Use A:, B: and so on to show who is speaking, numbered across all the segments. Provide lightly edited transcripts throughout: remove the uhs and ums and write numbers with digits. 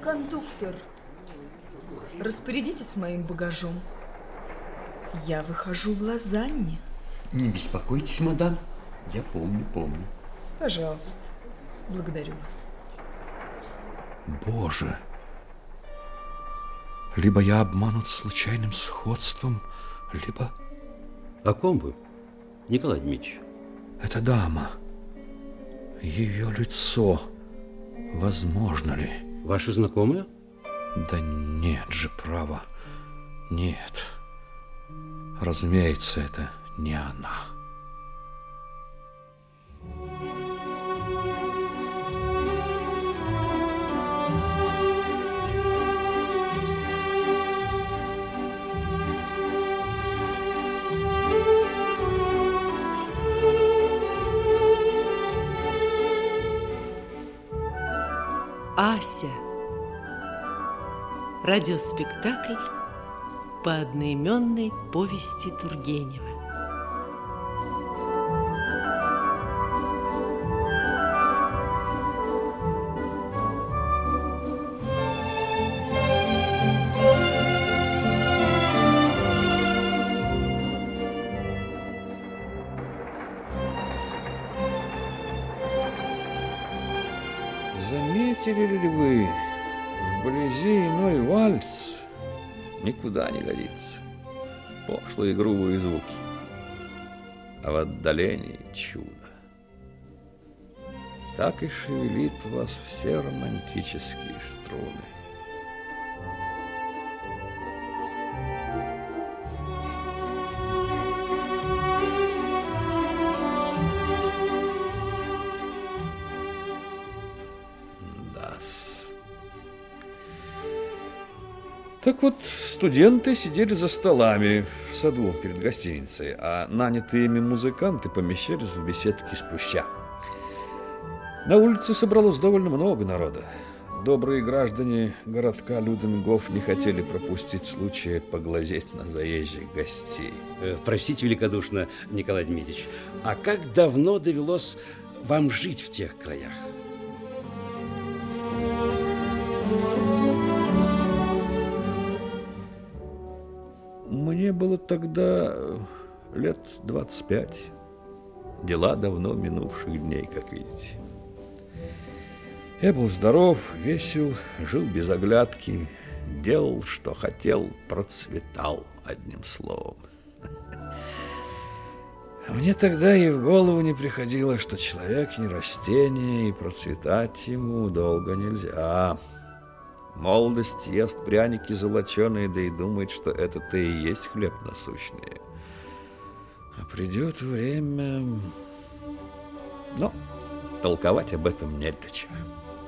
A: Кондуктор, распорядитесь моим багажом. Я выхожу в Лозанне.
B: Не беспокойтесь, мадам. Я помню.
A: Пожалуйста, благодарю вас.
C: Боже! Либо я обманут случайным сходством, либо...
D: О ком вы, Николай Дмитриевич?
C: Это дама. Ее лицо. Возможно ли?
D: Ваши знакомые?
C: Да нет же, право. Нет. Разумеется, это не она.
E: Ася. Радиоспектакль по одноименной повести Тургенева.
C: Заметили ли вы, вблизи иной вальс никуда не годится. Пошлые грубые звуки, а в отдалении чудо. Так и шевелит вас все романтические струны. Так вот, студенты сидели за столами в саду перед гостиницей, а нанятые ими музыканты помещались в беседке из плюща. На улице собралось довольно много народа. Добрые граждане городка Люденгоф не хотели пропустить случая поглазеть на заезжих гостей.
D: Простите великодушно, Николай Дмитриевич, а как давно довелось вам жить в тех краях?
C: Мне было тогда лет 25. Дела давно минувших дней, как видите. Я был здоров, весел, жил без оглядки, делал, что хотел, процветал, одним словом. Мне тогда и в голову не приходило, что человек не растение, и процветать ему долго нельзя. Молодость ест пряники золоченые, да и думает, что это-то и есть хлеб насущный. А придет время... Но толковать об этом не для чего.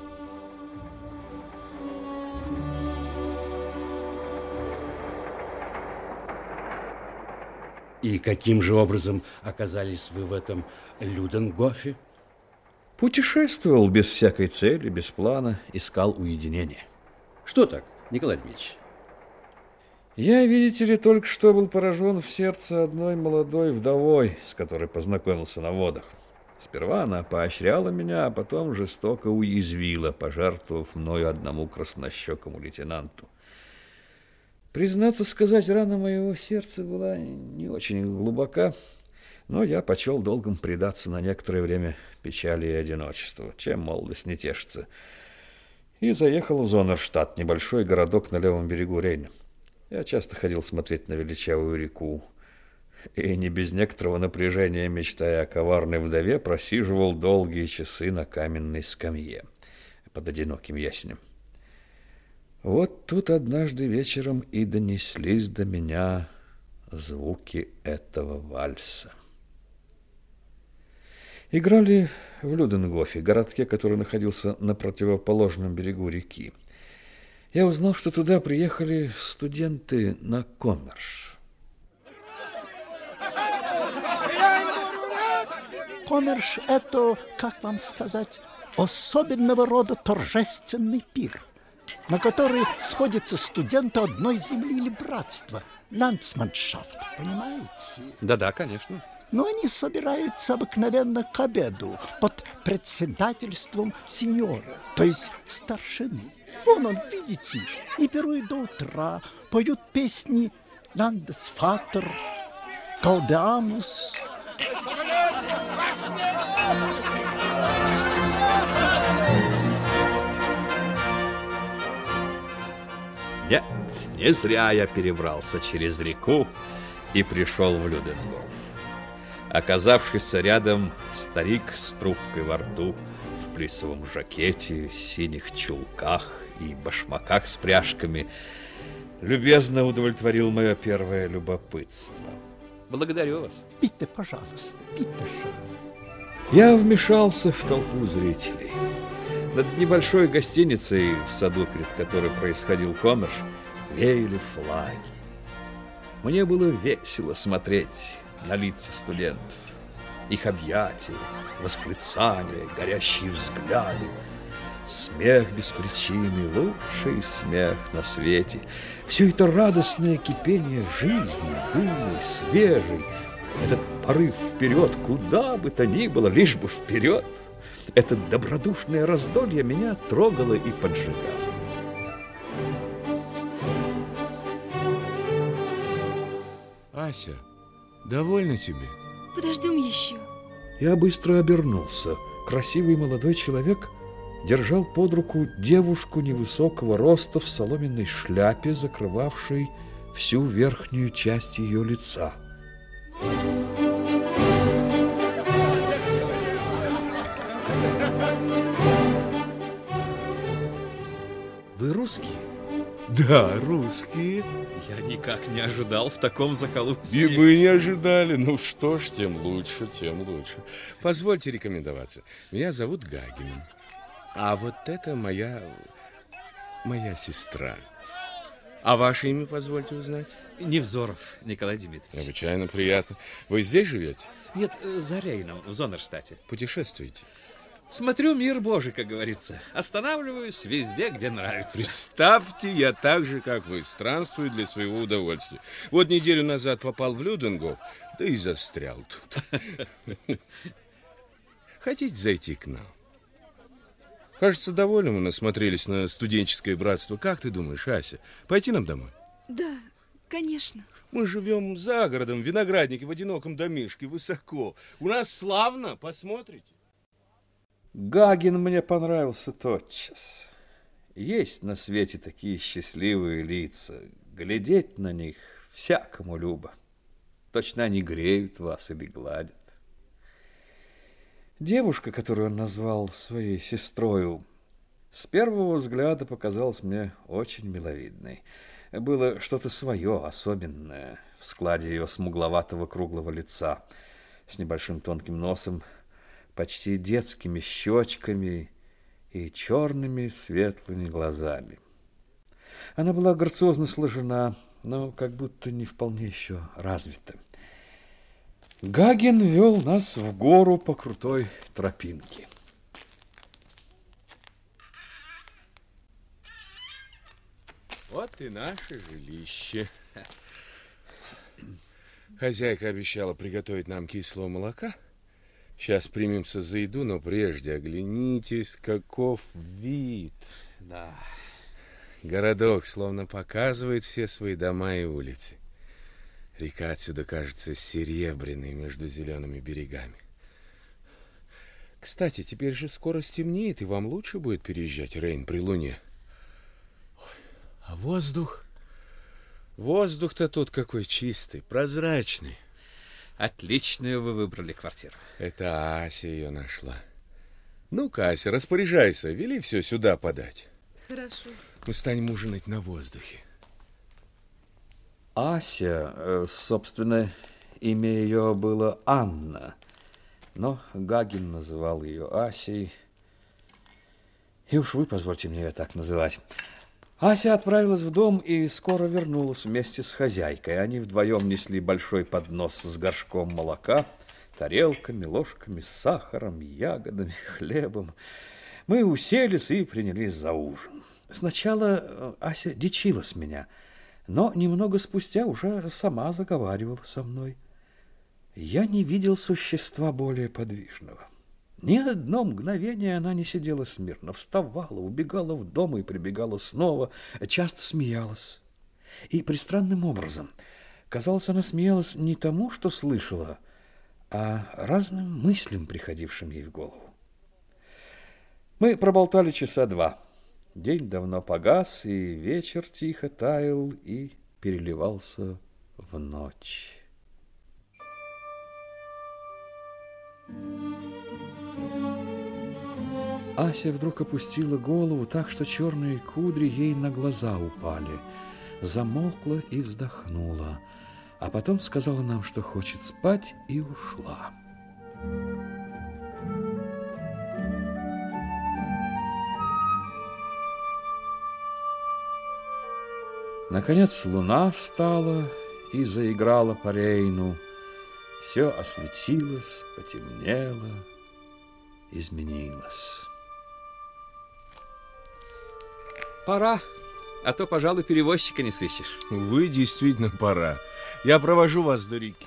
D: И каким же образом оказались вы в этом Люденгофе?
C: Путешествовал без всякой цели, без плана, искал уединения.
D: Что так, Николай Дмитриевич?
C: Я, видите ли, только что был поражен в сердце одной молодой вдовой, с которой познакомился на водах. Сперва она поощряла меня, а потом жестоко уязвила, пожертвовав мною одному краснощекому лейтенанту. Признаться сказать, рана моего сердца была не очень глубока, но я почел долгом предаться на некоторое время печали и одиночеству, чем молодость не тешится, и заехал в Зоннерштадт, небольшой городок на левом берегу Рейна. Я часто ходил смотреть на величавую реку, и не без некоторого напряжения, мечтая о коварной вдове, просиживал долгие часы на каменной скамье под одиноким ясенем. Вот тут однажды вечером и донеслись до меня звуки этого вальса. Играли в Люденгофе, городке, который находился на противоположном берегу реки. Я узнал, что туда приехали студенты на коммерш.
F: Коммерш – это, как вам сказать, особенного рода торжественный пир, на который сходятся студенты одной земли или братства, ландсманшафт, понимаете?
D: Да-да, конечно.
F: Но они собираются обыкновенно к обеду под председательством сеньора, то есть старшины. Вон он, видите, и пируют до утра, поют песни «Ландесфатер», «Гаудеамус».
C: Нет, не зря я перебрался через реку и пришел в Люденгоф. Оказавшийся рядом старик с трубкой во рту, в плисовом жакете, синих чулках и башмаках с пряжками, любезно удовлетворил мое первое любопытство. Благодарю вас.
F: Пейте, пожалуйста, пейте.
C: Я вмешался в толпу зрителей. Над небольшой гостиницей, в саду, перед которой происходил коммерш, веяли флаги. Мне было весело смотреть на лица студентов, их объятия, восклицания, горящие взгляды. Смех без причины, лучший смех на свете. Все это радостное кипение жизни, юной, свежей, этот порыв вперед, куда бы то ни было, лишь бы вперед. Это добродушное раздолье меня трогало и поджигало.
G: Ася, довольна тебе?
H: Подождем еще.
C: Я быстро обернулся. Красивый молодой человек держал под руку девушку невысокого роста в соломенной шляпе, закрывавшей всю верхнюю часть ее лица.
G: Вы русские? Да, русские.
C: Я никак не ожидал в таком захолустье.
G: И мы не ожидали. Ну что ж, тем лучше, тем лучше. Позвольте рекомендоваться. Меня зовут Гагиным. А вот это моя сестра. А ваше имя позвольте узнать?
C: Невзоров Николай Дмитриевич.
G: Необычайно приятно. Вы здесь живете?
C: Нет, за Рейном, в Зоннерштате.
G: Путешествуете?
C: Смотрю мир Божий, как говорится. Останавливаюсь везде, где нравится.
G: Представьте, я так же, как вы, странствую для своего удовольствия. Вот неделю назад попал в Люденгоф, да и застрял тут. Хотите зайти к нам? Кажется, довольно мы насмотрелись на студенческое братство. Как ты думаешь, Ася, пойти нам домой?
H: Да, конечно.
G: Мы живем за городом, в винограднике, в одиноком домишке, высоко. У нас славно, посмотрите.
C: Гагин мне понравился тотчас. Есть на свете такие счастливые лица. Глядеть на них всякому любо. Точно они греют вас или гладят. Девушка, которую он назвал своей сестрою, с первого взгляда показалась мне очень миловидной. Было что-то свое, особенное в складе ее смугловатого круглого лица, с небольшим тонким носом, почти детскими щечками и черными светлыми глазами. Она была грациозно сложена, но как будто не вполне еще развита. Гагин вел нас в гору по крутой тропинке.
G: Вот и наше жилище. Хозяйка обещала приготовить нам кислого молока. Сейчас примемся за еду, но прежде оглянитесь, каков вид.
C: Да.
G: Городок словно показывает все свои дома и улицы. Река отсюда кажется серебряной между зелеными берегами. Кстати, теперь же скоро стемнеет, и вам лучше будет переезжать Рейн при луне. А воздух? Воздух-то тут какой чистый, прозрачный.
C: Отличную вы выбрали квартиру.
G: Это Ася ее нашла. Ну-ка, Ася, распоряжайся, вели все сюда подать.
H: Хорошо.
G: Мы станем ужинать на воздухе.
C: Ася, собственно, имя ее было Анна, но Гагин называл ее Асей. И уж вы позвольте мне ее так называть. Ася отправилась в дом и скоро вернулась вместе с хозяйкой. Они вдвоем несли большой поднос с горшком молока, тарелками, ложками с сахаром, ягодами, хлебом. Мы уселись и принялись за ужин. Сначала Ася дичилась меня, но немного спустя уже сама заговаривала со мной. Я не видел существа более подвижного. Ни одно мгновение она не сидела смирно, вставала, убегала в дом и прибегала снова, часто смеялась. И пристранным образом, казалось, она смеялась не тому, что слышала, а разным мыслям, приходившим ей в голову. Мы проболтали часа два. День давно погас, и вечер тихо таял и переливался в ночь. Ася вдруг опустила голову так, что черные кудри ей на глаза упали, замолкла и вздохнула, а потом сказала нам, что хочет спать, и ушла. Наконец луна встала и заиграла по Рейну. Все осветилось, потемнело, изменилось.
I: Пора, а то, пожалуй, перевозчика не сыщешь.
G: Вы действительно пора. Я провожу вас до реки.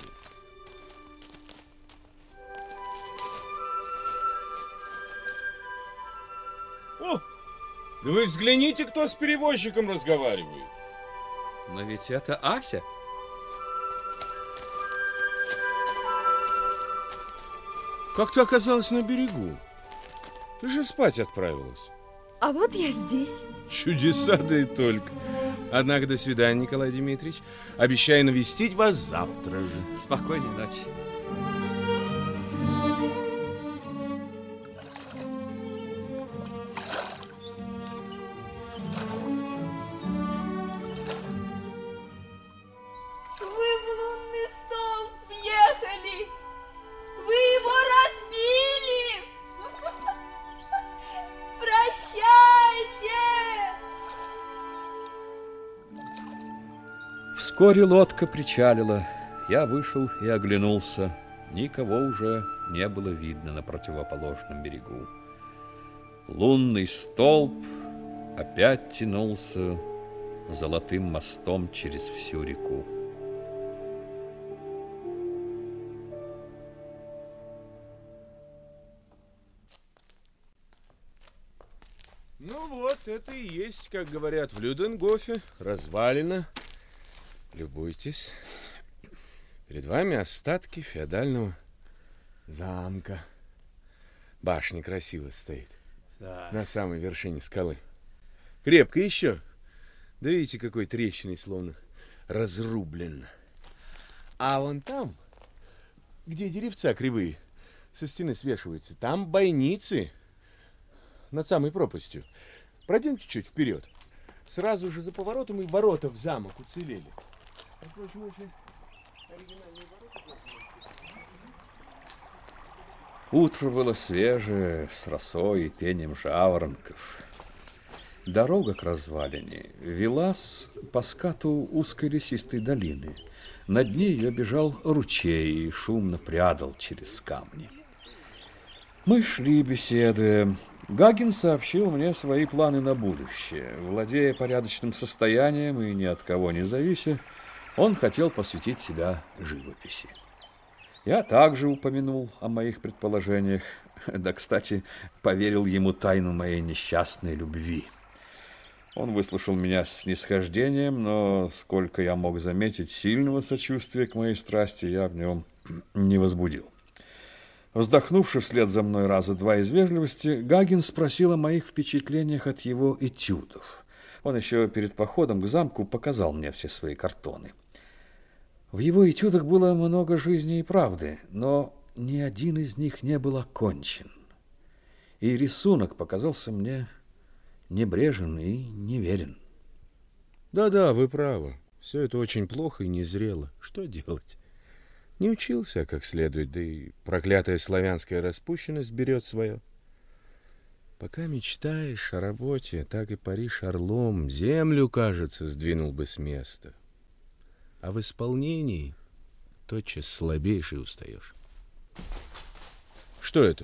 G: О, да вы взгляните, кто с перевозчиком разговаривает.
I: Но ведь это Ася.
G: Как ты оказалась на берегу? Ты же спать отправилась.
H: А вот я здесь.
G: Чудеса, да и только. Однако до свидания, Николай Дмитриевич. Обещаю навестить вас завтра же.
I: Спокойной ночи.
C: Вскоре лодка причалила. Я вышел и оглянулся. Никого уже не было видно на противоположном берегу. Лунный столб опять тянулся золотым мостом через всю реку.
G: Ну вот, это и есть, как говорят в Люденгофе, развалина. Любуйтесь. Перед вами остатки феодального замка. Башня красиво стоит. Да. На самой вершине скалы. Крепко еще. Да видите, какой трещиной словно разрублен. А вон там, где деревца кривые, со стены свешиваются, там бойницы над самой пропастью. Пройдемте чуть вперед. Сразу же за поворотом и ворота в замок уцелели. Впрочем, очень оригинальные ворота.
C: Утро было свежее, с росой и пением жаворонков. Дорога к развалине велась по скату узкой лесистой долины. Над ней ее бежал ручей и шумно прядал через камни. Мы шли, беседуя. Гагин сообщил мне свои планы на будущее. Владея порядочным состоянием и ни от кого не завися, он хотел посвятить себя живописи. Я также упомянул о моих предположениях, да, кстати, поверил ему тайну моей несчастной любви. Он выслушал меня с снисхождением, но, сколько я мог заметить, сильного сочувствия к моей страсти я в нем не возбудил. Вздохнувши вслед за мной раза два из вежливости, Гагин спросил о моих впечатлениях от его этюдов. Он еще перед походом к замку показал мне все свои картоны. В его этюдах было много жизни и правды, но ни один из них не был окончен. И рисунок показался мне небрежен и неверен.
G: Да-да, вы правы. Все это очень плохо и незрело. Что делать? Не учился как следует, да и проклятая славянская распущенность берет свое. Пока мечтаешь о работе, так и паришь орлом, землю, кажется, сдвинул бы с места. А в исполнении тотчас слабеешь и устаешь. Что это?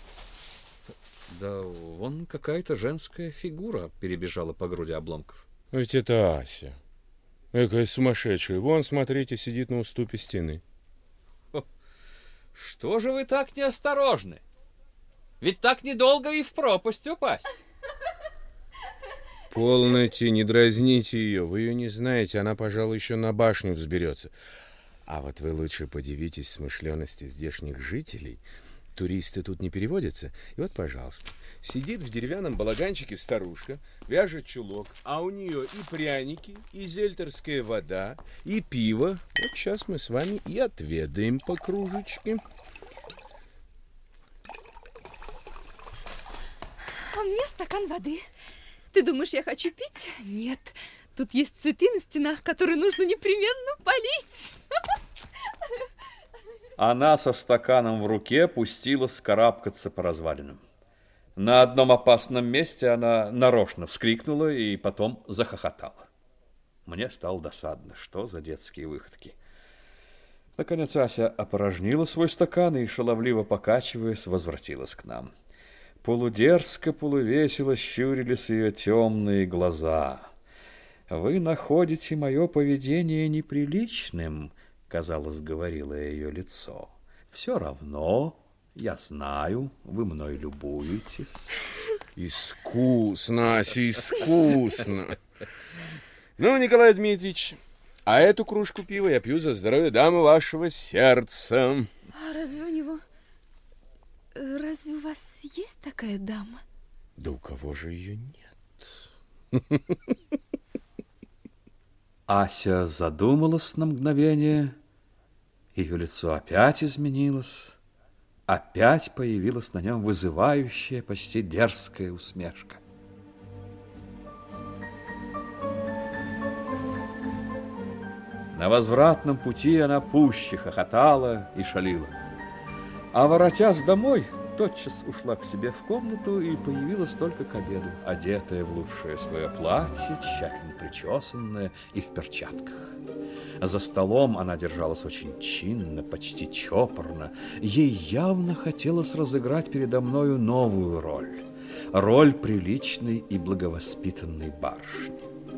C: Да вон какая-то женская фигура перебежала по груди обломков.
G: Ведь это Ася. Экая сумасшедшая. Вон, смотрите, сидит на уступе стены.
I: Что же вы так неосторожны? Ведь так недолго и в пропасть упасть.
G: Полноте, не дразните ее. Вы ее не знаете, она, пожалуй, еще на башню взберется. А вот вы лучше подивитесь смышленности здешних жителей. Туристы тут не переводятся. И вот, пожалуйста, сидит в деревянном балаганчике старушка, вяжет чулок, а у нее и пряники, и зельтерская вода, и пиво. Вот сейчас мы с вами и отведаем по кружечке.
H: А мне стакан воды. Ты думаешь, я хочу пить? Нет. Тут есть цветы на стенах, которые нужно непременно полить.
C: Она со стаканом в руке пустилась карабкаться по развалинам. На одном опасном месте она нарочно вскрикнула и потом захохотала. Мне стало досадно, что за детские выходки. Наконец Ася опорожнила свой стакан и, шаловливо покачиваясь, возвратилась к нам. Полудерзко, полувесело щурились ее темные глаза. «Вы находите мое поведение неприличным», — казалось, говорило ее лицо. «Все равно, я знаю, вы мной любуетесь».
G: Искусно, Ася, искусно. Ну, Николай Дмитриевич, а эту кружку пива я пью за здоровье дамы вашего сердца.
H: А разве у вас есть такая дама?
G: Да у кого же ее нет?
C: Ася задумалась на мгновение, ее лицо опять изменилось, опять появилась на нем вызывающая, почти дерзкая усмешка. На возвратном пути она пуще хохотала и шалила. А воротясь домой, тотчас ушла к себе в комнату и появилась только к обеду, одетая в лучшее свое платье, тщательно причесанная и в перчатках. За столом она держалась очень чинно, почти чопорно. Ей явно хотелось разыграть передо мною новую роль приличной и благовоспитанной барышни.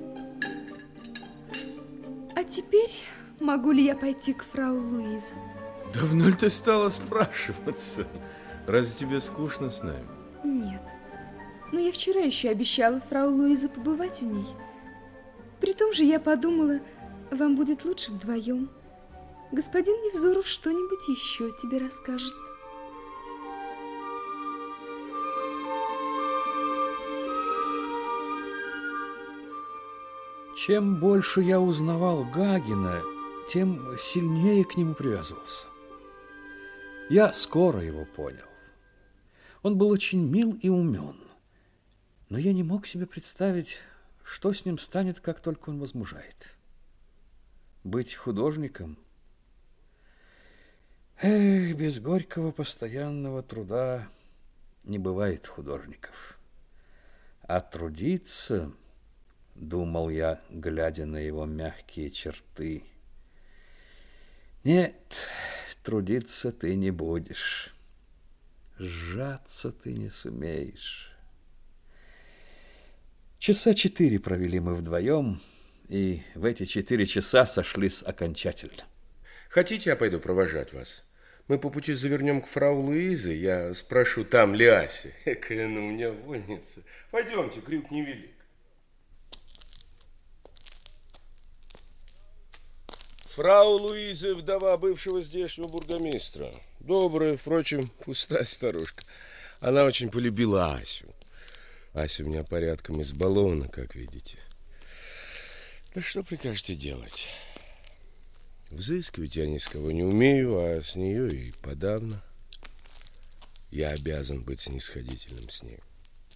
H: А теперь могу ли я пойти к фрау Луизе?
G: Давно ли ты стала спрашиваться? Разве тебе скучно с нами?
H: Нет. Но я вчера еще обещала фрау Луизе побывать у ней. Притом же я подумала, вам будет лучше вдвоем. Господин Невзоров что-нибудь еще тебе расскажет.
C: Чем больше я узнавал Гагина, тем сильнее к нему привязывался. Я скоро его понял. Он был очень мил и умен, но я не мог себе представить, что с ним станет, как только он возмужает. Быть художником? Без горького постоянного труда не бывает художников. А трудиться, думал я, глядя на его мягкие черты, нет, трудиться ты не будешь, сжаться ты не сумеешь. Часа 4 провели мы вдвоем, и в эти 4 часа сошлись окончательно.
G: Хотите, я пойду провожать вас? Мы по пути завернем к фрау Луизе, я спрошу, там ли Ася. Экая она у меня вольница. Пойдемте, крюк невелик. Фрау Луиза, вдова бывшего здешнего бургомистра. Добрая, впрочем, пустая старушка. Она очень полюбила Асю. Ася у меня порядком избалована, как видите. Да что прикажете делать? Взыскивать я ни с кого не умею, а с нее и подавно. Я обязан быть снисходительным с ней.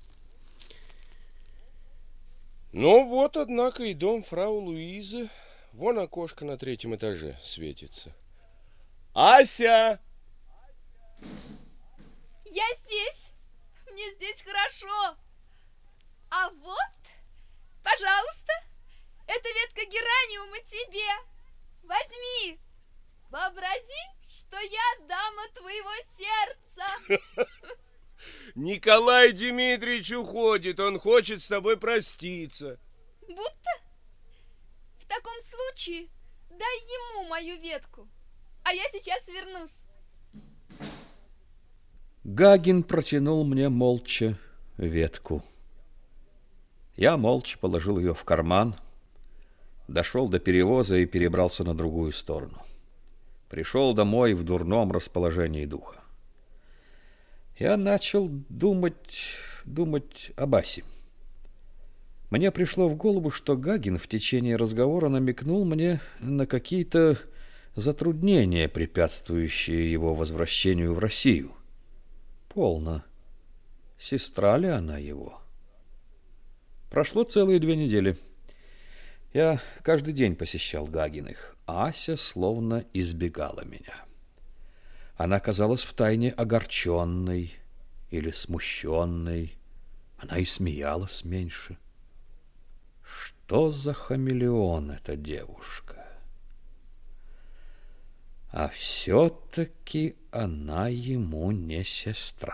G: Ну вот, однако, и дом фрау Луизы. Вон окошко на 3-м этаже светится. Ася!
H: Я здесь. Мне здесь хорошо. А вот, пожалуйста, эта ветка гераниума тебе. Возьми. Вообрази, что я дама твоего сердца.
G: Николай Дмитриевич уходит. Он хочет с тобой проститься.
H: Будто? В таком случае дай ему мою ветку, а я сейчас вернусь.
C: Гагин протянул мне молча ветку. Я молча положил ее в карман, дошел до перевоза и перебрался на другую сторону. Пришел домой в дурном расположении духа. Я начал думать об Асе. Мне пришло в голову, что Гагин в течение разговора намекнул мне на какие-то затруднения, препятствующие его возвращению в Россию. Полно. Сестра ли она его? Прошло целые 2 недели. Я каждый день посещал Гагиных. Ася словно избегала меня. Она казалась втайне огорченной или смущенной. Она и смеялась меньше. Что за хамелеон эта девушка? А все-таки она ему не сестра.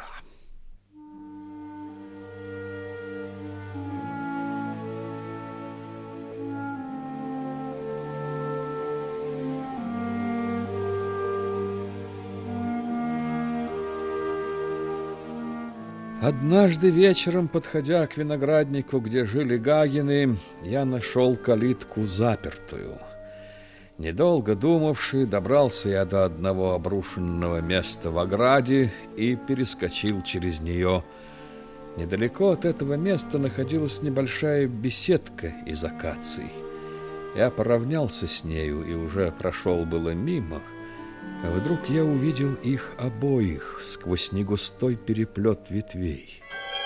C: Однажды вечером, подходя к винограднику, где жили Гагины, я нашел калитку запертую. Недолго думавши, добрался я до одного обрушенного места в ограде и перескочил через нее. Недалеко от этого места находилась небольшая беседка из акаций. Я поравнялся с нею и уже прошел было мимо. Вдруг я увидел их обоих сквозь негустой переплет ветвей.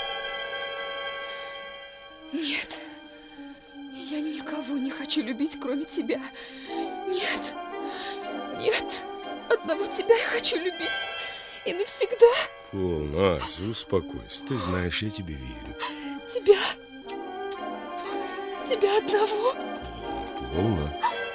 H: Нет, я никого не хочу любить, кроме тебя. Нет, нет, одного тебя я хочу любить. И навсегда.
G: Полно, Ася, успокойся. Ты знаешь, я тебе верю.
H: Тебя одного.
G: Полно.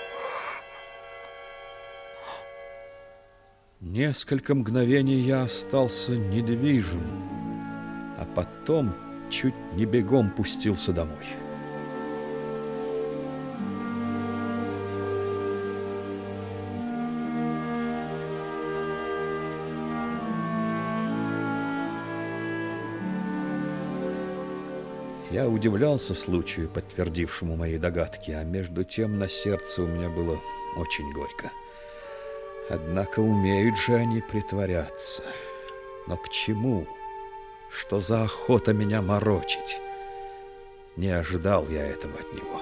C: Несколько мгновений я остался недвижим, а потом чуть не бегом пустился домой. Я удивлялся случаю, подтвердившему мои догадки, а между тем на сердце у меня было очень горько. Однако умеют же они притворяться. Но к чему? Что за охота меня морочить? Не ожидал я этого от него.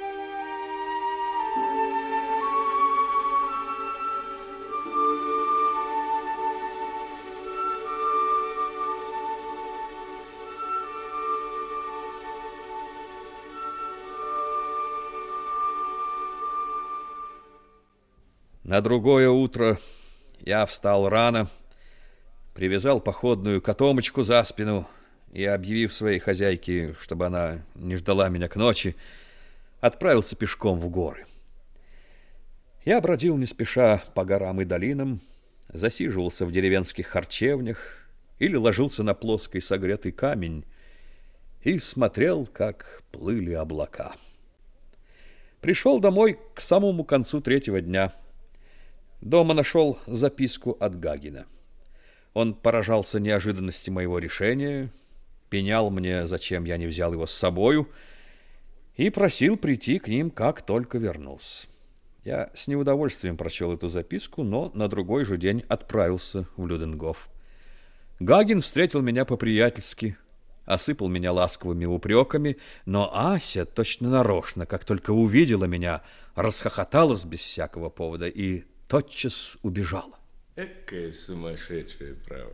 C: На другое утро я встал рано, привязал походную котомочку за спину и, объявив своей хозяйке, чтобы она не ждала меня к ночи, отправился пешком в горы. Я бродил не спеша по горам и долинам, засиживался в деревенских харчевнях или ложился на плоский согретый камень и смотрел, как плыли облака. Пришел домой к самому концу 3-го дня. Дома нашел записку от Гагина. Он поражался неожиданности моего решения, пенял мне, зачем я не взял его с собою, и просил прийти к ним, как только вернулся. Я с неудовольствием прочел эту записку, но на другой же день отправился в Люденгоф. Гагин встретил меня по-приятельски, осыпал меня ласковыми упреками, но Ася точно нарочно, как только увидела меня, расхохоталась без всякого повода и тотчас убежала.
G: Экая сумасшедшая, право.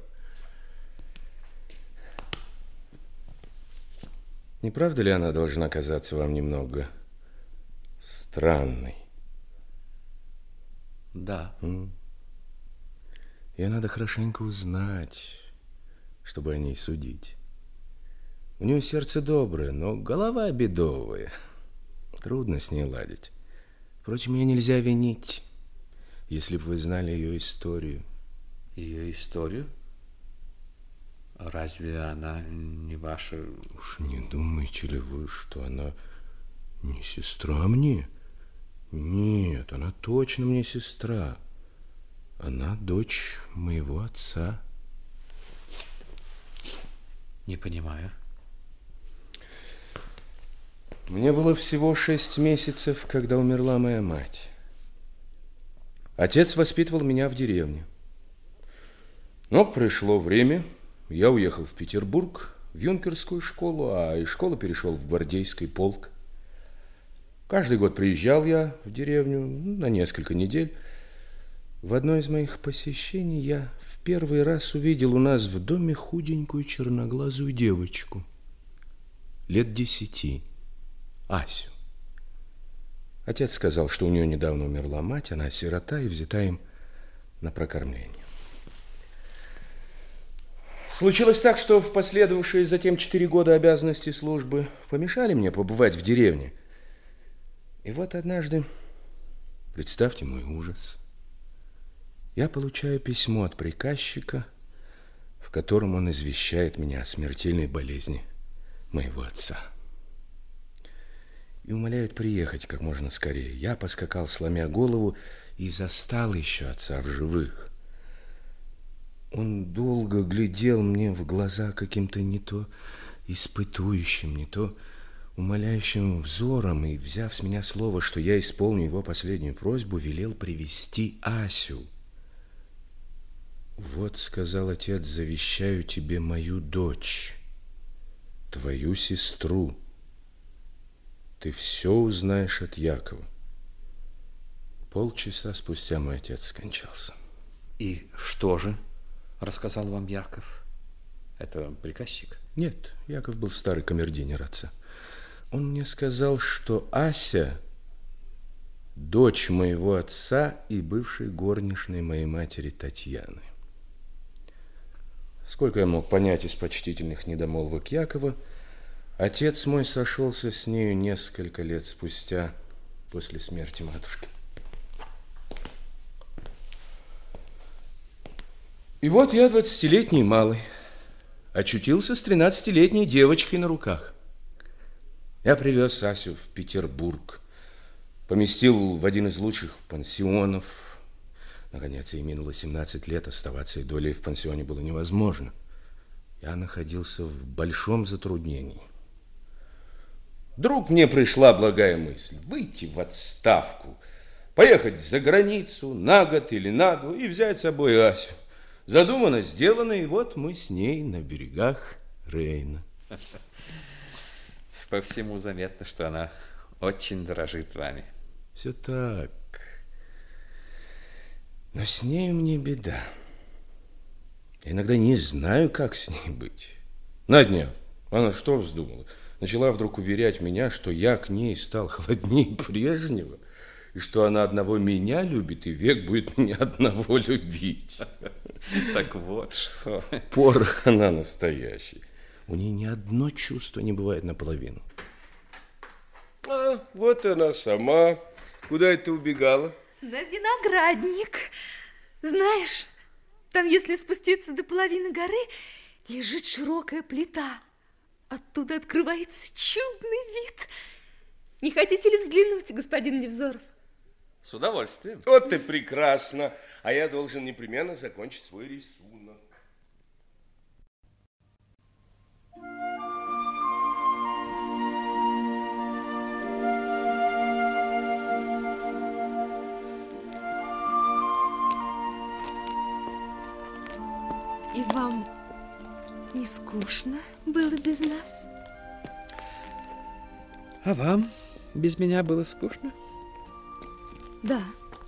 G: Не правда ли она должна казаться вам немного странной?
C: Да.
G: Ее надо хорошенько узнать, чтобы о ней судить. У нее сердце доброе, но голова бедовая. Трудно с ней ладить. Впрочем, ее нельзя винить. Если бы вы знали ее историю.
C: Ее историю? Разве она не ваша?
G: Уж не думаете ли вы, что она не сестра мне? Нет, она точно мне сестра. Она дочь моего отца.
I: Не понимаю.
G: Мне было всего 6 месяцев, когда умерла моя мать. Отец воспитывал меня в деревне. Но пришло время, я уехал в Петербург, в юнкерскую школу, а из школы перешел в гвардейский полк. Каждый год приезжал я в деревню на несколько недель. В одно из моих посещений я в первый раз увидел у нас в доме худенькую черноглазую девочку, лет 10, Асю. Отец сказал, что у нее недавно умерла мать, она сирота и взята им на прокормление. Случилось так, что в последовавшие затем 4 года обязанности службы помешали мне побывать в деревне. И вот однажды, представьте мой ужас, я получаю письмо от приказчика, в котором он извещает меня о смертельной болезни моего отца. И умоляет приехать как можно скорее. Я поскакал, сломя голову, и застал еще отца в живых. Он долго глядел мне в глаза каким-то не то испытующим, не то умоляющим взором, и, взяв с меня слово, что я исполню его последнюю просьбу, велел привести Асю. «Вот, — сказал отец, — завещаю тебе мою дочь, твою сестру. Ты все узнаешь от Якова». Полчаса спустя мой отец скончался.
I: И что же рассказал вам Яков? Это приказчик?
G: Нет, Яков был старый камердинер отца. Он мне сказал, что Ася – дочь моего отца и бывшей горничной моей матери Татьяны. Сколько я мог понять из почтительных недомолвок Якова, отец мой сошелся с нею несколько лет спустя, после смерти матушки. И вот я, 20-летний малый, очутился с 13-летней девочкой на руках. Я привез Асю в Петербург, поместил в один из лучших пансионов. Наконец, ей минуло 17 лет, оставаться ей долей в пансионе было невозможно. Я находился в большом затруднении. Вдруг мне пришла благая мысль выйти в отставку, поехать за границу на год или на 2 и взять с собой Асю. Задумано, сделано, и вот мы с ней на берегах Рейна.
I: По всему заметно, что она очень дорожит вами.
G: Все так. Но с нею мне беда. Я иногда не знаю, как с ней быть. На днях она что вздумала? Начала вдруг уверять меня, что я к ней стал холоднее прежнего, и что она одного меня любит, и век будет меня одного любить.
I: Так вот что.
G: Порох она настоящий. У нее ни одно чувство не бывает наполовину. А, вот она сама. Куда это убегала?
H: На виноградник. Знаешь, там, если спуститься до половины горы, лежит широкая плита. Оттуда открывается чудный вид. Не хотите ли взглянуть, господин Невзоров?
I: С удовольствием.
G: Вот ты прекрасно. А я должен непременно закончить свой рисунок.
H: И вам не скучно было без нас?
I: А вам без меня было скучно?
H: Да.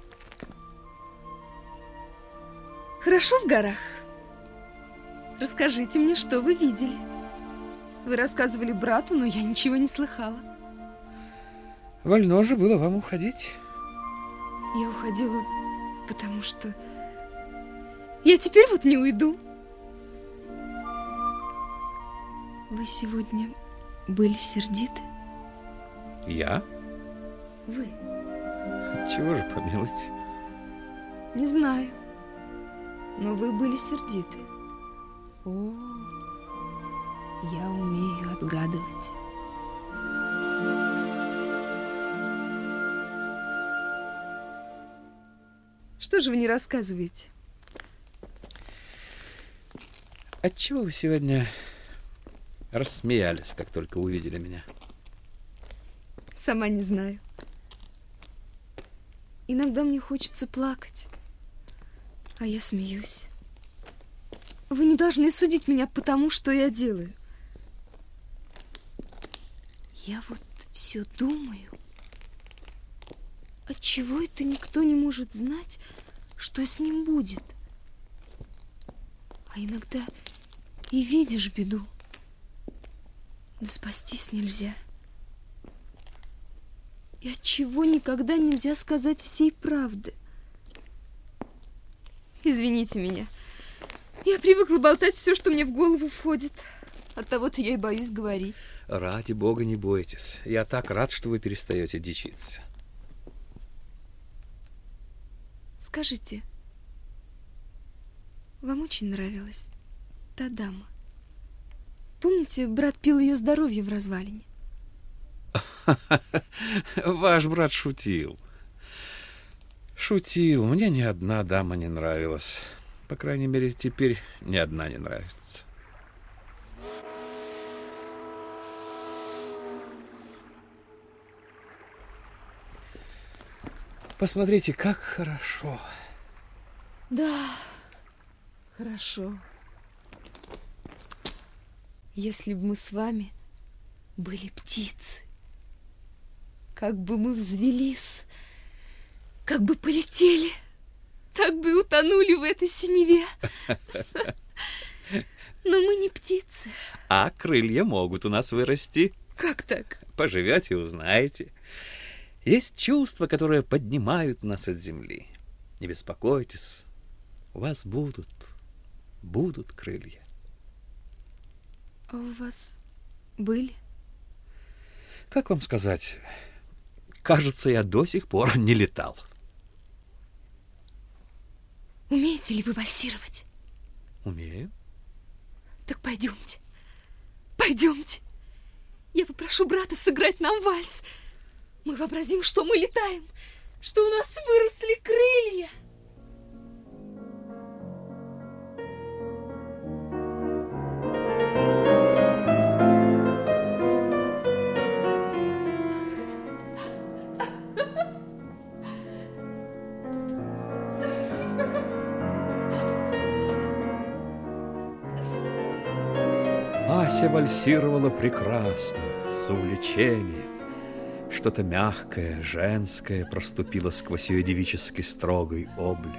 H: Хорошо в горах? Расскажите мне, что вы видели. Вы рассказывали брату, но я ничего не слыхала.
I: Вольно же было вам уходить.
H: Я уходила, потому что... Я теперь вот не уйду. Вы сегодня были сердиты?
I: Я?
H: Вы?
I: Чего же помиловать?
H: Не знаю. Но вы были сердиты. О, я умею отгадывать. Что же вы не рассказываете?
I: Отчего вы сегодня рассмеялись, как только увидели меня.
H: Сама не знаю. Иногда мне хочется плакать, а я смеюсь. Вы не должны судить меня по тому, что я делаю. Я вот все думаю, отчего это никто не может знать, что с ним будет. А иногда и видишь беду, да спастись нельзя. И отчего никогда нельзя сказать всей правды? Извините меня. Я привыкла болтать все, что мне в голову входит. Оттого-то я и боюсь говорить.
I: Ради бога, не бойтесь. Я так рад, что вы перестаете дичиться.
H: Скажите, вам очень нравилась та дама? Помните, брат пил ее здоровье в развалине?
I: Ваш брат шутил. Шутил. Мне ни одна дама не нравилась. По крайней мере, теперь ни одна не нравится. Посмотрите, как хорошо.
H: Да, хорошо. Если бы мы с вами были птицы, как бы мы взвелись, как бы полетели, так бы и утонули в этой синеве. Но мы не птицы.
I: А крылья могут у нас вырасти.
H: Как так?
I: Поживете, узнаете. Есть чувства, которые поднимают нас от земли. Не беспокойтесь, у вас будут крылья.
H: А у вас были?
I: Как вам сказать? Кажется, я до сих пор не летал.
H: Умеете ли вы вальсировать?
I: Умею.
H: Так пойдемте. Пойдемте. Я попрошу брата сыграть нам вальс. Мы вообразим, что мы летаем, что у нас выросли крылья.
C: Ася вальсировала прекрасно, с увлечением. Что-то мягкое, женское проступило сквозь ее девический строгий облик.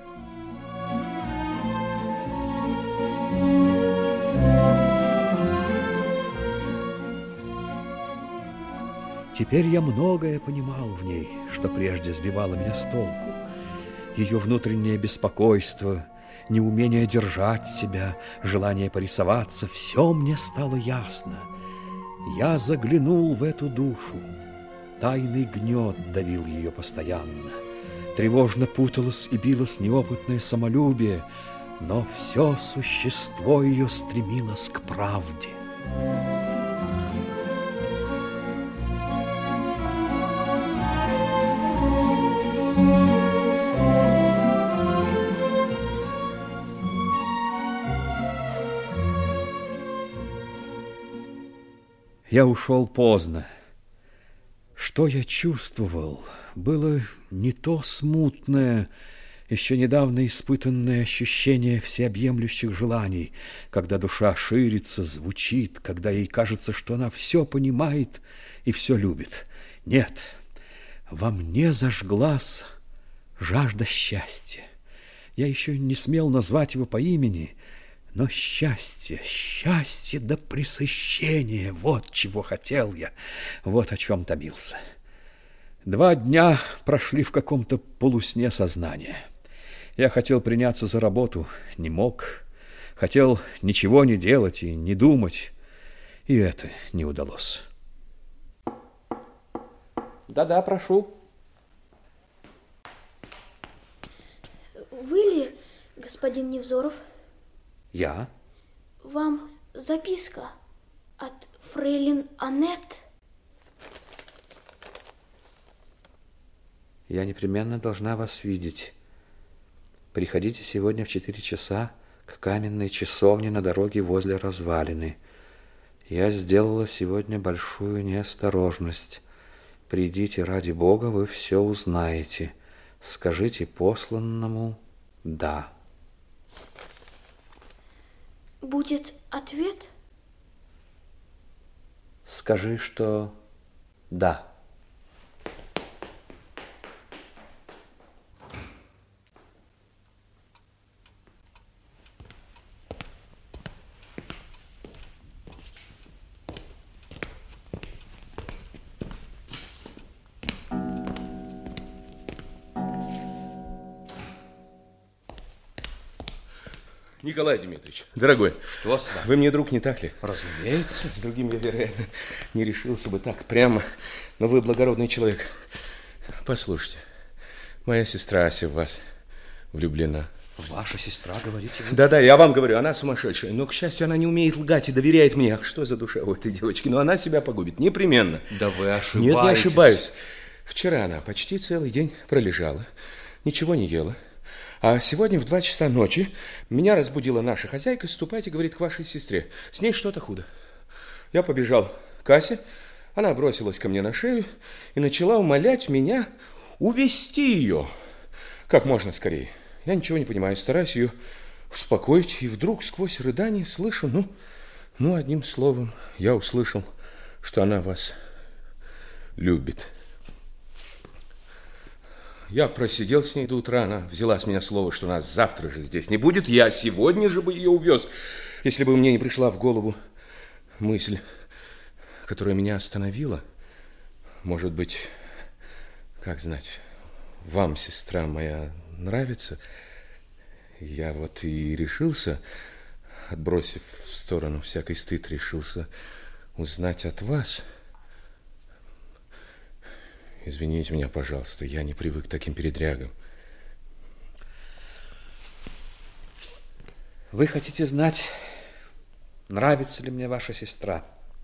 C: Теперь я многое понимал в ней, что прежде сбивало меня с толку. Ее внутреннее беспокойство, неумение держать себя, желание порисоваться — все мне стало ясно. Я заглянул в эту душу. Тайный гнет давил ее постоянно. Тревожно путалось и билось неопытное самолюбие, но все существо ее стремилось к правде. Я ушел поздно. Что я чувствовал, было не то смутное, еще недавно испытанное ощущение всеобъемлющих желаний, когда душа ширится, звучит, когда ей кажется, что она все понимает и все любит. Нет, во мне зажглась жажда счастья. Я еще не смел назвать его по имени, но счастье до пресыщения, вот чего хотел я, вот о чем томился. 2 дня прошли в каком-то полусне сознания. Я хотел приняться за работу, не мог. Хотел ничего не делать и не думать, и это не удалось. Да-да, прошу.
J: Вы ли, господин Невзоров?
C: Я?
J: Вам записка от фрейлин Аннет.
I: Я непременно должна вас видеть. Приходите сегодня в 4 часа к каменной часовне на дороге возле развалины. Я сделала сегодня большую неосторожность. Придите, ради Бога, вы все узнаете. Скажите посланному «да».
J: Будет ответ?
I: Скажи, что «да».
G: Николай Дмитриевич, дорогой.
I: Что с вами?
G: Вы мне друг, не так ли?
I: Разумеется.
G: С другим я, вероятно, не решился бы так прямо, но вы благородный человек. Послушайте, моя сестра Ася в вас влюблена.
I: Ваша сестра, говорите вы?
G: Да-да, я вам говорю, она сумасшедшая, но, к счастью, она не умеет лгать и доверяет мне. Ах, что за душа у этой девочки? Но она себя погубит, непременно.
I: Да вы ошибаетесь.
G: Нет, не ошибаюсь. Вчера она почти целый день пролежала, ничего не ела. А сегодня в 2 часа ночи меня разбудила наша хозяйка. Ступайте, говорит, к вашей сестре. С ней что-то худо. Я побежал к Асе. Она бросилась ко мне на шею и начала умолять меня увести ее как можно скорее. Я ничего не понимаю, стараюсь ее успокоить. И вдруг сквозь рыдание слышу, одним словом, я услышал, что она вас любит. Я просидел с ней до утра, она взяла с меня слово, что нас завтра же здесь не будет. Я сегодня же бы ее увез, если бы мне не пришла в голову мысль, которая меня остановила. Может быть, как знать, вам, сестра моя, нравится? Я вот и решился, отбросив в сторону всякий стыд, решился узнать от вас. Извините меня, пожалуйста, я не привык к таким передрягам.
I: Вы хотите знать, нравится ли мне ваша сестра?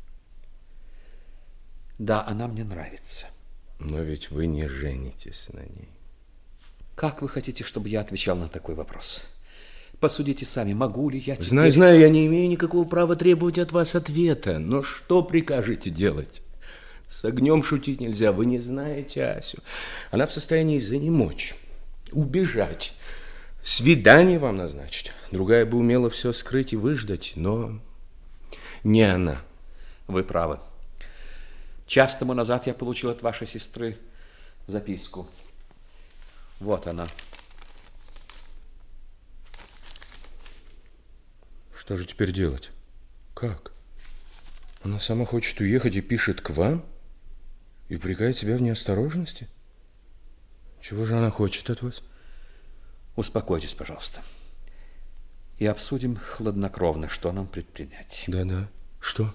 I: Да, она мне нравится.
G: Но ведь вы не женитесь на ней.
I: Как вы хотите, чтобы я отвечал на такой вопрос? Посудите сами, могу ли я теперь...
G: Знаю, я не имею никакого права требовать от вас ответа. Но что прикажете делать? С огнем шутить нельзя, вы не знаете Асю. Она в состоянии занемочь, убежать, свидание вам назначить. Другая бы умела все скрыть и выждать, но не она.
I: Вы правы. Час тому назад я получил от вашей сестры записку. Вот она.
G: Что же теперь делать? Как? Она сама хочет уехать и пишет к вам? И упрекает себя в неосторожности? Чего же она хочет от вас?
I: Успокойтесь, пожалуйста. И обсудим хладнокровно, что нам предпринять.
G: Да-да. Что?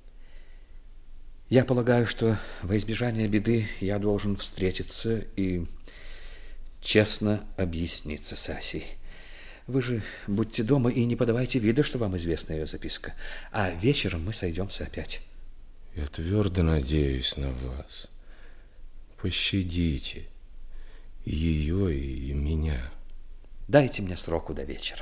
I: Я полагаю, что во избежание беды я должен встретиться и честно объясниться с Асей. Вы же будьте дома и не подавайте вида, что вам известна ее записка. А вечером мы сойдемся опять.
G: Я твердо надеюсь на вас. Пощадите ее и меня.
I: Дайте мне сроку до вечера.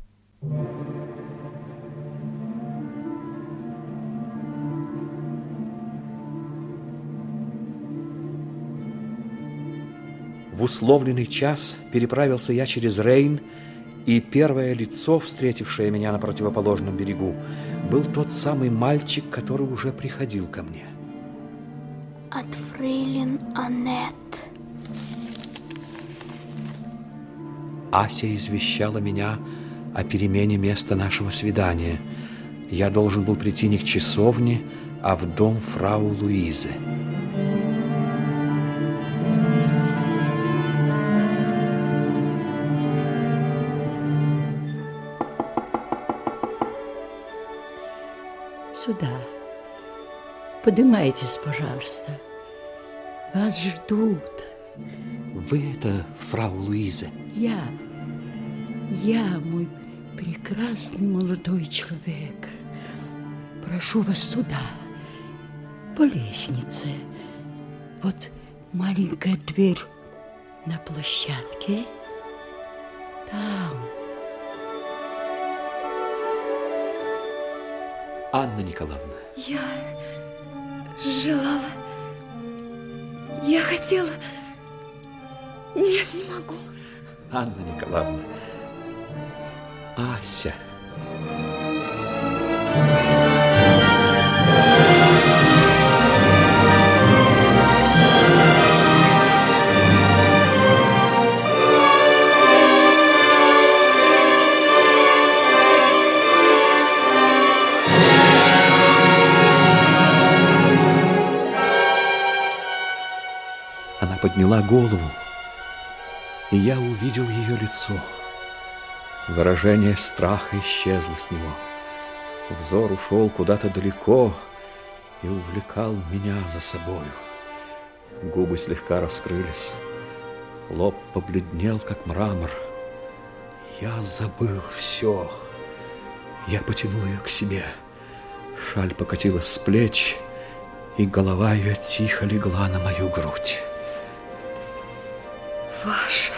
I: В условленный час переправился я через Рейн, и первое лицо, встретившее меня на противоположном берегу, был тот самый мальчик, который уже приходил ко мне.
J: От фрейлин Аннет.
I: Ася извещала меня о перемене места нашего свидания. Я должен был прийти не к часовне, а в дом фрау Луизы.
K: Сюда. Поднимайтесь, пожалуйста. Вас ждут.
I: Вы это фрау Луиза?
K: Я, мой прекрасный молодой человек. Прошу вас сюда, по лестнице. Вот маленькая дверь на площадке. Там.
I: Анна Николаевна.
H: Я желала... Я хотела... Нет, не могу.
I: Анна Николаевна. Ася. Она подняла голову, и я увидел ее лицо. Выражение страха исчезло с него. Взор ушел куда-то далеко и увлекал меня за собою. Губы слегка раскрылись, лоб побледнел, как мрамор. Я забыл все. Я потянул ее к себе. Шаль покатилась с плеч, и голова ее тихо легла на мою грудь.
H: Ваша.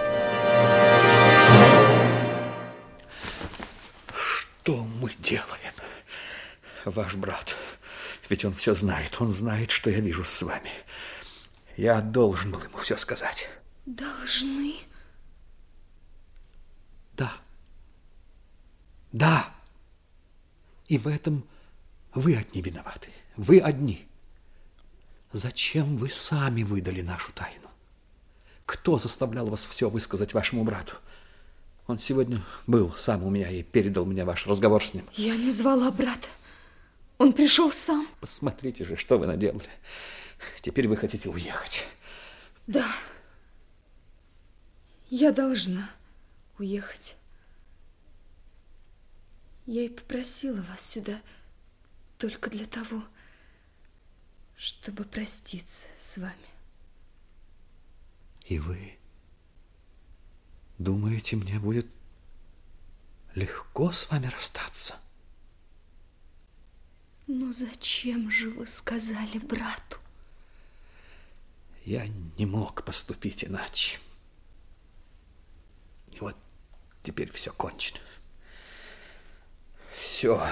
I: Что мы делаем? Ваш брат, ведь он все знает. Он знает, что я вижу с вами. Я должен был ему все сказать.
H: Должны?
I: Да. Да. И в этом вы одни виноваты. Вы одни. Зачем вы сами выдали нашу тайну? Кто заставлял вас все высказать вашему брату? Он сегодня был сам у меня и передал мне ваш разговор с ним.
H: Я не звала брата. Он пришел сам.
I: Посмотрите же, что вы наделали. Теперь вы хотите уехать.
H: Да. Я должна уехать. Я и попросила вас сюда только для того, чтобы проститься с вами.
I: И вы думаете, мне будет легко с вами расстаться?
H: Но зачем же вы сказали брату?
I: Я не мог поступить иначе. И вот теперь все кончено. Все.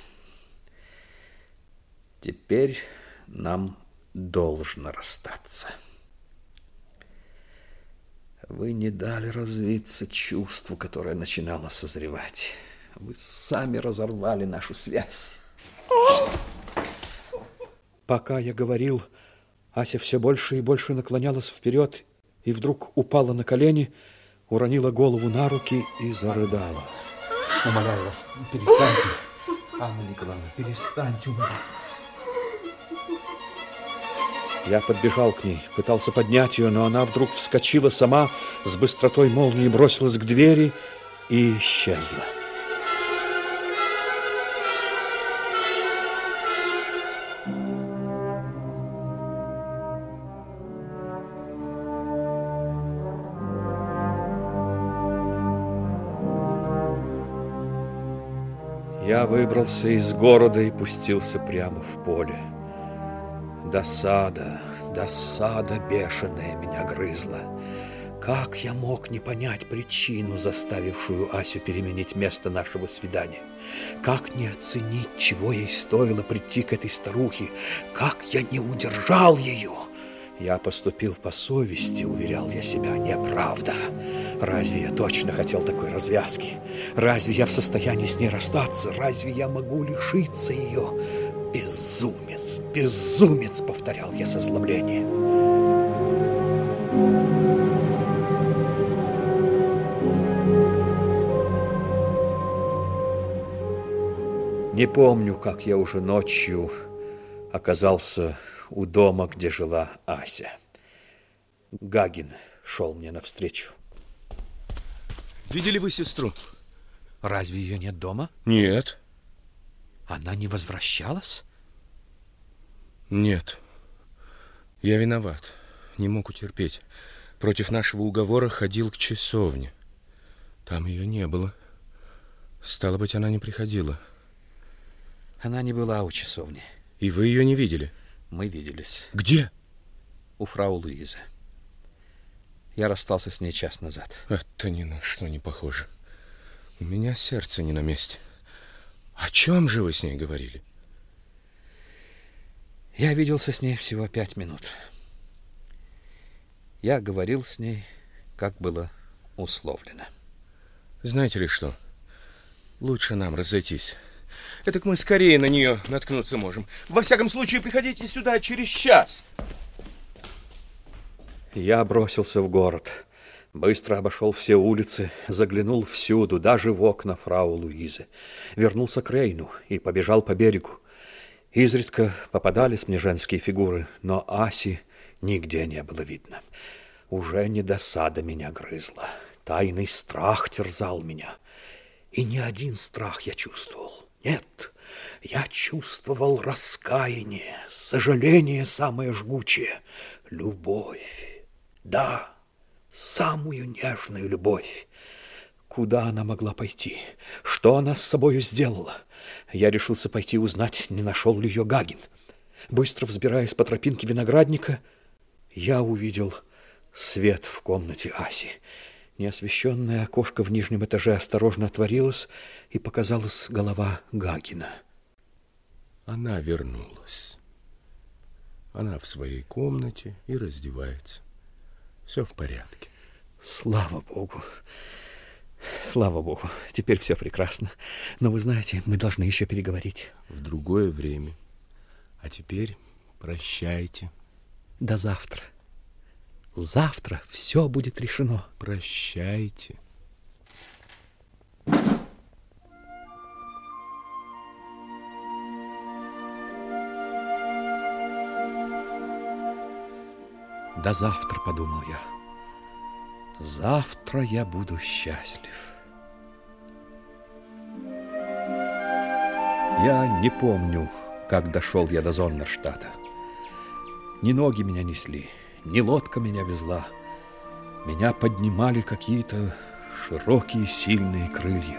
I: Теперь нам должно расстаться. Вы не дали развиться чувству, которое начинало созревать. Вы сами разорвали нашу связь. Пока я говорил, Ася все больше и больше наклонялась вперед и вдруг упала на колени, уронила голову на руки и зарыдала. Умоляю вас, перестаньте. Анна Николаевна, перестаньте, умоляю вас. Я подбежал к ней, пытался поднять ее, но она вдруг вскочила сама, с быстротой молнии бросилась к двери и исчезла. Я выбрался из города и пустился прямо в поле. Досада, досада бешеная меня грызла. Как я мог не понять причину, заставившую Асю переменить место нашего свидания? Как не оценить, чего ей стоило прийти к этой старухе? Как я не удержал ее? Я поступил по совести, уверял я себя, неправда. Разве я точно хотел такой развязки? Разве я в состоянии с ней расстаться? Разве я могу лишиться ее? Безумец, безумец, повторял я с озлоблением. Не помню, как я уже ночью оказался у дома, где жила Ася. Гагин шел мне навстречу.
G: Видели вы сестру?
I: Разве ее нет дома?
G: Нет.
I: Она не возвращалась?
G: Нет. Я виноват. Не мог утерпеть. Против нашего уговора ходил к часовне. Там ее не было. Стало быть, она не приходила.
I: Она не была у часовни.
G: И вы ее не видели?
I: Мы виделись.
G: Где?
I: У фрау Луизы. Я расстался с ней час назад.
G: Это ни на что не похоже. У меня сердце не на месте. О чем же вы с ней говорили?
I: Я виделся с ней всего 5 минут. Я говорил с ней, как было условлено.
G: Знаете ли что? Лучше нам разойтись. Этак мы скорее на нее наткнуться можем. Во всяком случае, приходите сюда через час.
I: Я бросился в город. Быстро обошел все улицы, заглянул всюду, даже в окна фрау Луизы. Вернулся к Рейну и побежал по берегу. Изредка попадались мне женские фигуры, но Аси нигде не было видно. Уже не досада меня грызла. Тайный страх терзал меня. И не один страх я чувствовал. Нет, я чувствовал раскаяние, сожаление самое жгучее, любовь. Да, самую нежную любовь. Куда она могла пойти? Что она с собою сделала? Я решился пойти узнать, не нашел ли ее Гагин. Быстро взбираясь по тропинке виноградника, я увидел свет в комнате Аси. Неосвещенное окошко в нижнем этаже осторожно отворилось, и показалась голова Гагина.
G: Она вернулась. Она в своей комнате и раздевается. Все в порядке.
I: Слава Богу. Слава Богу. Теперь все прекрасно. Но вы знаете, мы должны еще переговорить.
G: В другое время. А теперь прощайте.
I: До завтра. Завтра все будет решено.
G: Прощайте.
I: До завтра, подумал я. Завтра я буду счастлив. Я не помню, как дошел я до Зоннерштата. Ни ноги меня несли, ни лодка меня везла. Меня поднимали какие-то широкие сильные крылья.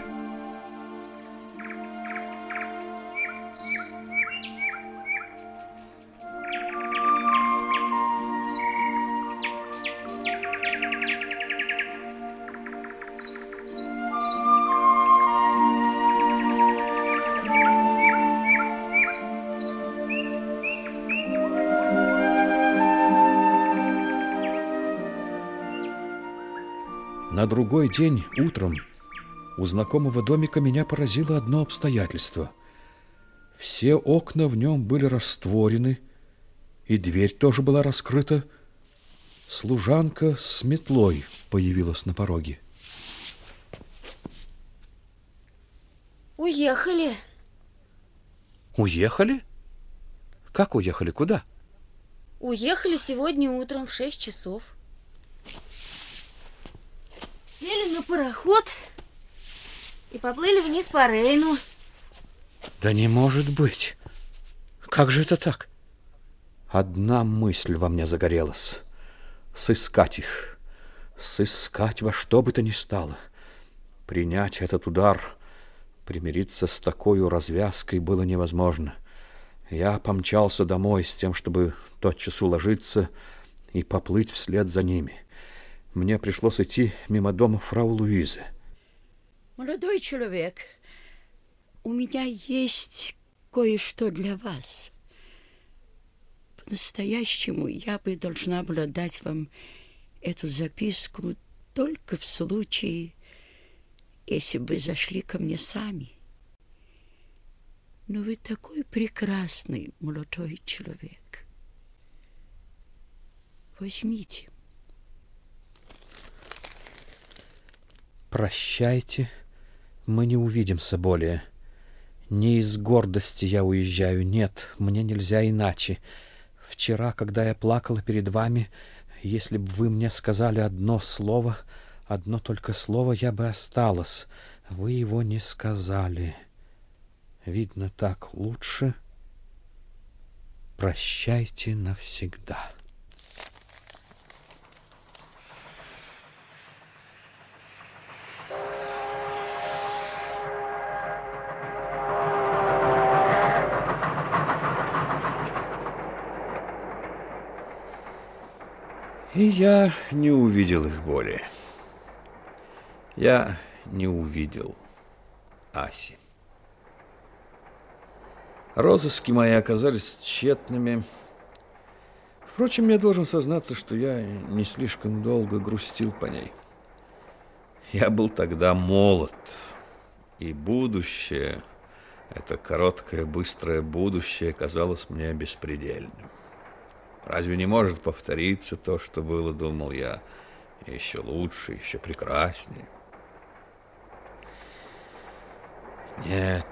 I: На другой день утром у знакомого домика меня поразило одно обстоятельство. Все окна в нем были растворены, и дверь тоже была раскрыта. Служанка с метлой появилась на пороге.
L: Уехали.
I: Уехали? Как уехали? Куда?
L: Уехали сегодня утром в 6 часов. Сели на пароход и поплыли вниз по Рейну.
I: Да не может быть. Как же это так? Одна мысль во мне загорелась. Сыскать их. Сыскать во что бы то ни стало. Принять этот удар, примириться с такой развязкой было невозможно. Я помчался домой с тем, чтобы тотчас уложиться и поплыть вслед за ними. Мне пришлось идти мимо дома фрау Луизы.
K: Молодой человек, у меня есть кое-что для вас. По-настоящему я бы должна была дать вам эту записку только в случае, если бы вы зашли ко мне сами. Но вы такой прекрасный молодой человек. Возьмите.
I: Прощайте, мы не увидимся более. Не из гордости я уезжаю, нет, мне нельзя иначе. Вчера, когда я плакала перед вами, если бы вы мне сказали одно слово, одно только слово, я бы осталась. Вы его не сказали. Видно, так лучше. Прощайте навсегда. И я не увидел их более. Я не увидел Аси.
C: Розыски мои оказались тщетными. Впрочем, я должен сознаться, что я не слишком долго грустил по ней. Я был тогда молод, и будущее, это короткое, быстрое будущее, казалось мне беспредельным. Разве не может повториться то, что было, думал я, еще лучше, еще прекраснее? Нет,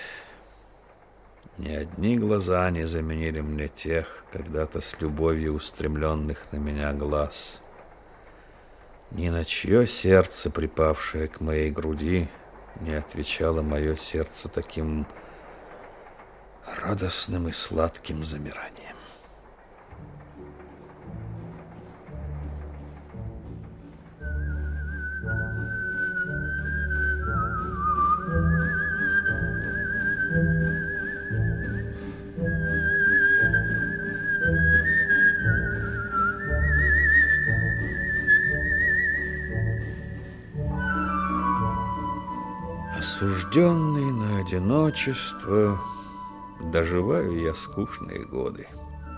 C: ни одни глаза не заменили мне тех, когда-то с любовью устремленных на меня глаз. Ни на чье сердце, припавшее к моей груди, не отвечало мое сердце таким радостным и сладким замиранием. Осужденный на одиночество, доживаю я скучные годы.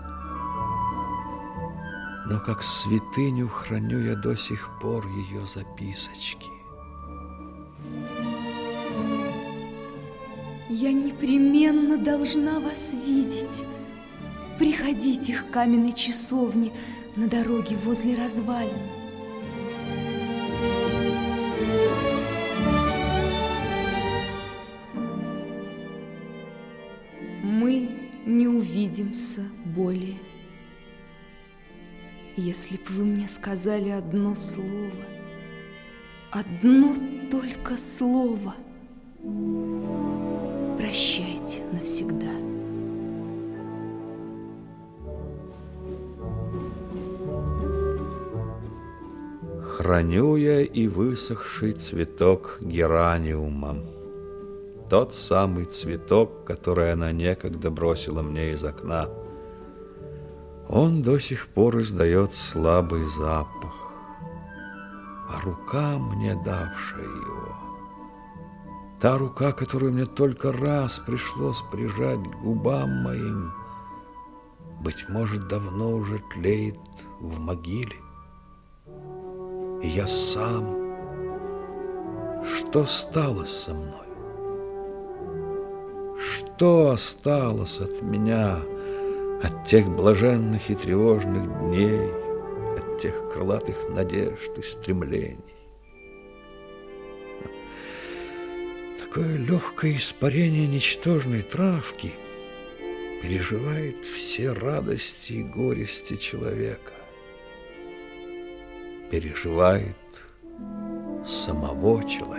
C: Но как святыню храню я до сих пор ее записочки.
H: Я непременно должна вас видеть. Приходите к каменной часовне на дороге возле развалин. Мы не увидимся более. Если б вы мне сказали одно слово, одно только слово, прощайте навсегда.
C: Храню я и высохший цветок гераниума. Тот самый цветок, который она некогда бросила мне из окна. Он до сих пор издает слабый запах. А рука, мне давшая его, та рука, которую мне только раз пришлось прижать к губам моим, быть может, давно уже тлеет в могиле. И я сам, что стало со мной? Что осталось от меня, от тех блаженных и тревожных дней, от тех крылатых надежд и стремлений? Такое легкое испарение ничтожной травки переживает все радости и горести человека, переживает самого человека.